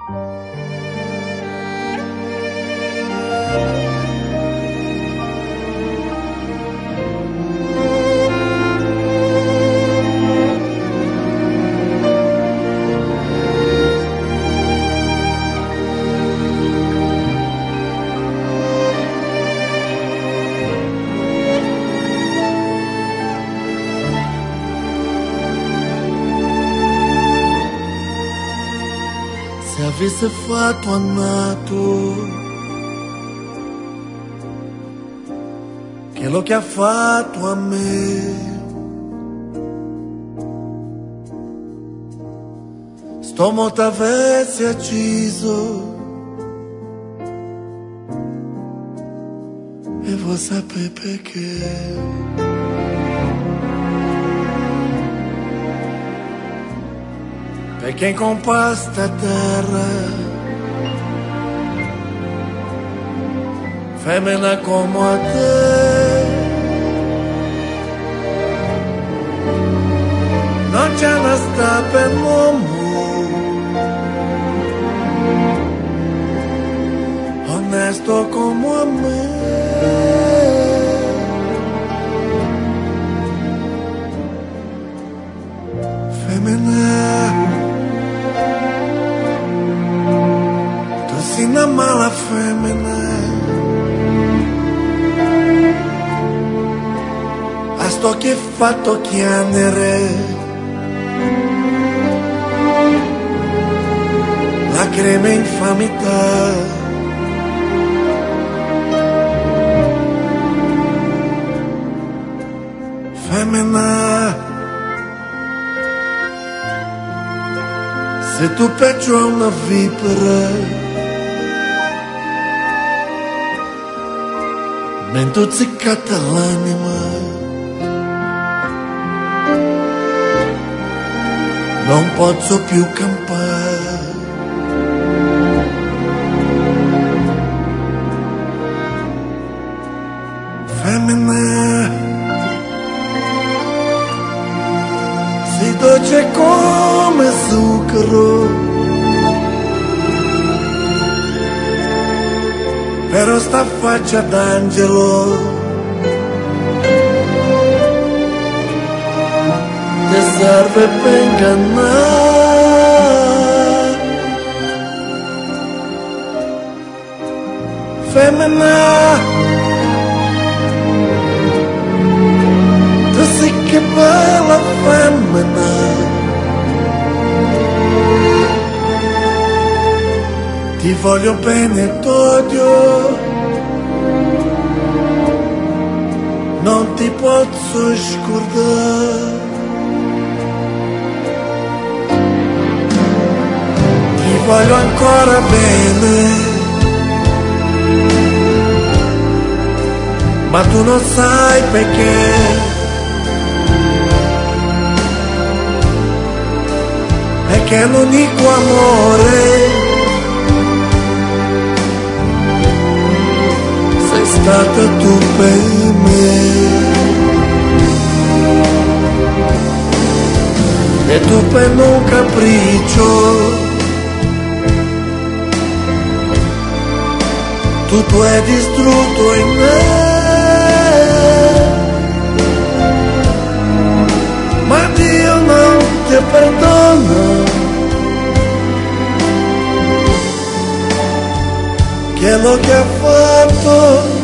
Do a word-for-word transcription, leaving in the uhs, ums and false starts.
Se avesse fatto annato che lo che ha fatto a me, sto molto avessi acciso e vuoi sapere perché. Perché con questa terra femmina come te non c'è una sta per l'uomo onesto come me. Femmina, sei una mala femmina, a sto che fatto chiamare la crema infamità. Femmina, se tu peggio una vipera mentre ziccata l'anima, non posso più campare. Femmina, sei dolce come zucchero, però sta faccia d'angelo ti serve per ingannare. Femmina, tu sei che bella femmina, ti voglio bene t'odio, non ti posso scordare. Ti voglio ancora bene, ma tu non sai perché. Perché l'unico amore stata tu per me, e tu per un capriccio tutto è distrutto in me, ma Dio non ti perdona, che è lo che ha fatto